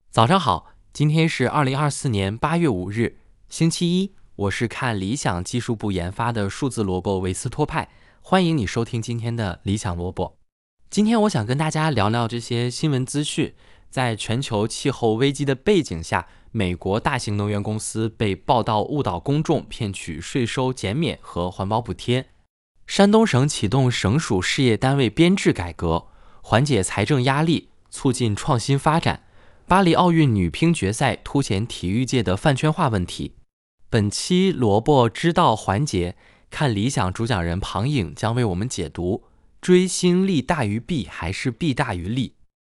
早上好，今天是2024年8月5日，星期一。我是看理想技术部研发的数字萝卜维斯托派，欢迎你收听今天的理想萝卜。今天我想跟大家聊聊这些新闻资讯。在全球气候危机的背景下，美国大型能源公司被报道误导公众，骗取税收减免和环保补贴。山东省启动省属事业单位编制改革，缓解财政压力，促进创新发展。巴黎奥运女乒决赛凸显体育界的饭圈化问题。本期萝卜知道环节，看理想主讲人庞颖将为我们解读：追星利大于弊还是弊大于利？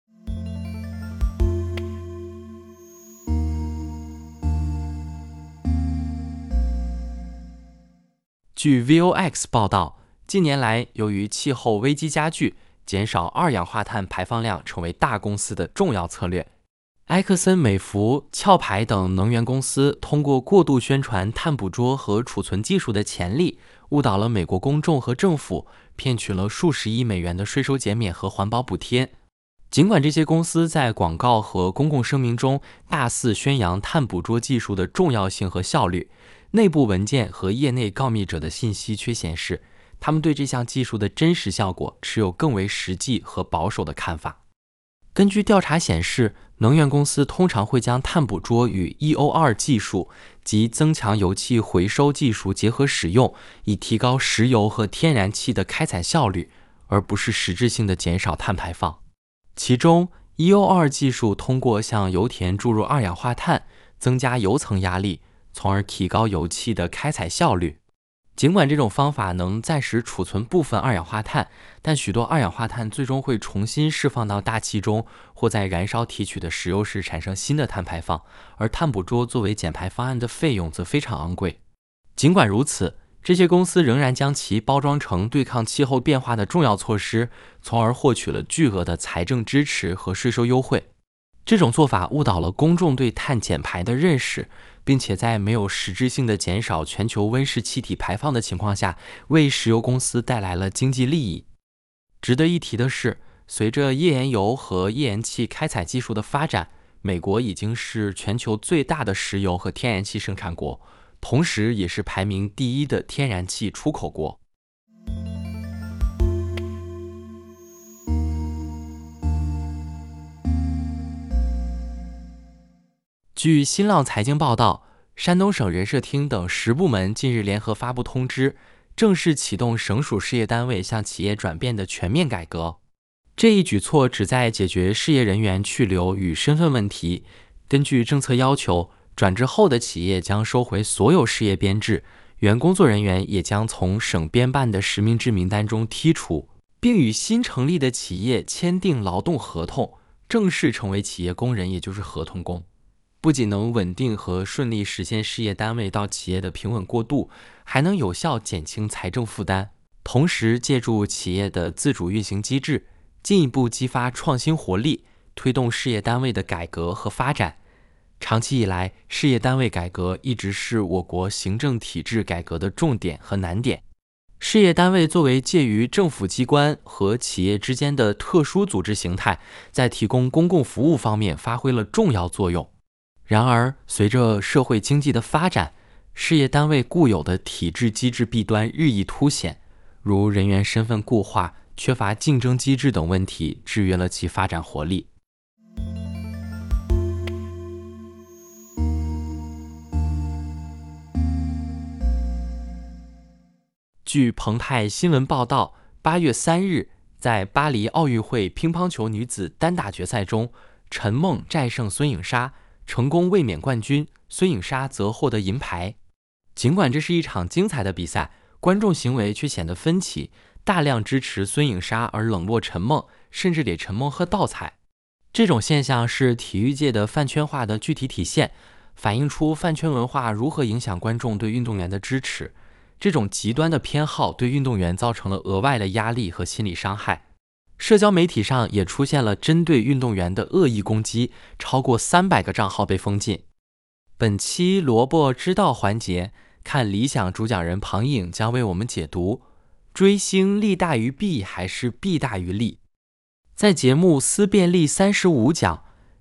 据 VOX 报道，近年来由于气候危机加剧，减少二氧化碳排放量成为大公司的重要策略。埃克森美孚、壳牌等能源公司通过过度宣传碳捕捉和储存技术的潜力，误导了美国公众和政府，骗取了数十亿美元的税收减免和环保补贴。尽管这些公司在广告和公共声明中大肆宣扬碳捕捉技术的重要性和效率，内部文件和业内告密者的信息却显示，他们对这项技术的真实效果持有更为实际和保守的看法。根据调查显示，能源公司通常会将碳捕捉与 EOR 技术及增强油气回收技术结合使用，以提高石油和天然气的开采效率，而不是实质性的减少碳排放。其中 EOR 技术通过向油田注入二氧化碳，增加油层压力，从而提高油气的开采效率。尽管这种方法能暂时储存部分二氧化碳，但许多二氧化碳最终会重新释放到大气中，或在燃烧提取的石油时产生新的碳排放，而碳捕捉作为减排方案的费用则非常昂贵。尽管如此，这些公司仍然将其包装成对抗气候变化的重要措施，从而获取了巨额的财政支持和税收优惠。这种做法误导了公众对碳减排的认识，并且在没有实质性的减少全球温室气体排放的情况下，为石油公司带来了经济利益。值得一提的是，随着页岩油和页岩气开采技术的发展，美国已经是全球最大的石油和天然气生产国，同时也是排名第一的天然气出口国。据新浪财经报道，山东省人社厅等10部门近日联合发布通知，正式启动省属事业单位向企业转变的全面改革。这一举措旨在解决事业人员去留与身份问题。根据政策要求，转制后的企业将收回所有事业编制，原工作人员也将从省编办的实名制名单中剔除，并与新成立的企业签订劳动合同，正式成为企业工人，也就是合同工。不仅能稳定和顺利实现事业单位到企业的平稳过渡，还能有效减轻财政负担，同时借助企业的自主运行机制，进一步激发创新活力，推动事业单位的改革和发展。长期以来，事业单位改革一直是我国行政体制改革的重点和难点。事业单位作为介于政府机关和企业之间的特殊组织形态，在提供公共服务方面发挥了重要作用。然而，随着社会经济的发展，事业单位固有的体制机制弊端日益凸显，如人员身份固化、缺乏竞争机制等问题，制约了其发展活力。据澎湃新闻报道，8月3日，在巴黎奥运会乒乓球女子单打决赛中，陈梦战胜孙颖莎，成功卫冕冠军，孙颖莎则获得银牌。尽管这是一场精彩的比赛，观众行为却显得分歧，大量支持孙颖莎而冷落陈梦，甚至给陈梦喝倒彩。这种现象是体育界的饭圈化的具体体现，反映出饭圈文化如何影响观众对运动员的支持。这种极端的偏好对运动员造成了额外的压力和心理伤害。社交媒体上也出现了针对运动员的恶意攻击，超过300个账号被封禁。本期萝卜知道环节，看理想主讲人庞颖将为我们解读：追星利大于弊还是弊大于利？在节目思辨力35讲，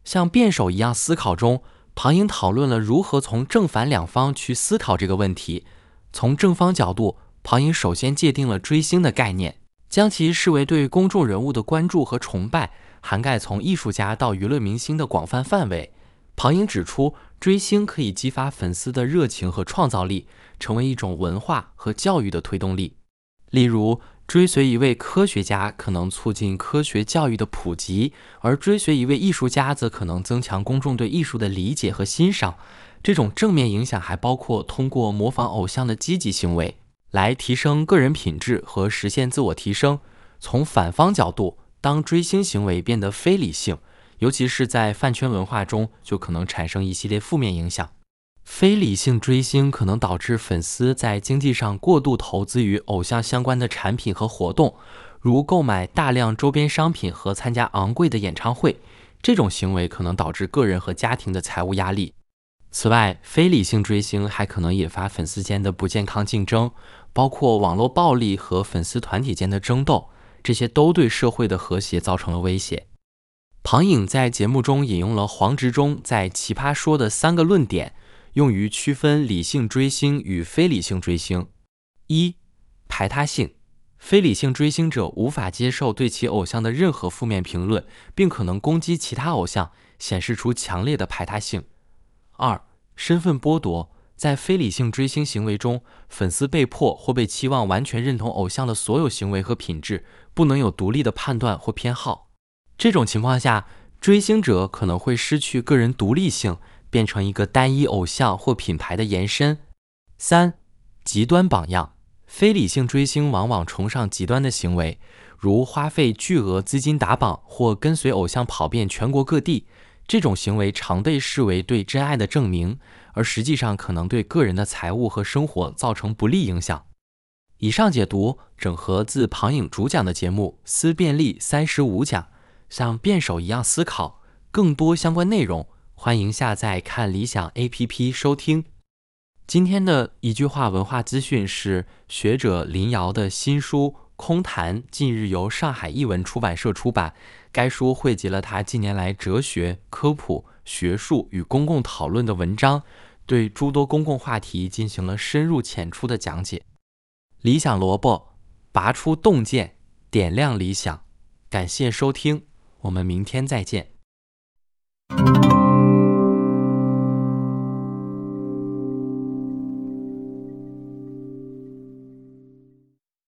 像辩手一样思考中，庞颖讨论了如何从正反两方去思考这个问题。从正方角度，庞颖首先界定了追星的概念，将其视为对公众人物的关注和崇拜，涵盖从艺术家到娱乐明星的广泛范围。庞颖指出，追星可以激发粉丝的热情和创造力，成为一种文化和教育的推动力。例如，追随一位科学家可能促进科学教育的普及，而追随一位艺术家则可能增强公众对艺术的理解和欣赏。这种正面影响还包括通过模仿偶像的积极行为，来提升个人品质和实现自我提升。从反方角度，当追星行为变得非理性，尤其是在饭圈文化中，就可能产生一系列负面影响。非理性追星可能导致粉丝在经济上过度投资于偶像相关的产品和活动，如购买大量周边商品和参加昂贵的演唱会。这种行为可能导致个人和家庭的财务压力。此外，非理性追星还可能引发粉丝间的不健康竞争，包括网络暴力和粉丝团体间的争斗，这些都对社会的和谐造成了威胁。庞颖在节目中引用了黄执中在《奇葩说》的3个论点，用于区分理性追星与非理性追星。1. 排他性，非理性追星者无法接受对其偶像的任何负面评论，并可能攻击其他偶像，显示出强烈的排他性。2. 身份剥夺，在非理性追星行为中，粉丝被迫或被期望完全认同偶像的所有行为和品质，不能有独立的判断或偏好。这种情况下，追星者可能会失去个人独立性，变成一个单一偶像或品牌的延伸。3. 极端榜样，非理性追星往往崇尚极端的行为，如花费巨额资金打榜或跟随偶像跑遍全国各地。这种行为常被视为对真爱的证明，而实际上可能对个人的财务和生活造成不利影响。以上解读整合自庞颖主讲的节目《思辨力35讲》，像辩手一样思考。更多相关内容，欢迎下载看理想 APP 收听。今天的一句话文化资讯是学者林瑶的新书《空谈》，近日由上海译文出版社出版。该书汇集了他近年来哲学、科普、学术与公共讨论的文章，对诸多公共话题进行了深入浅出的讲解。理想萝卜，拔出洞见，点亮理想。感谢收听，我们明天再见。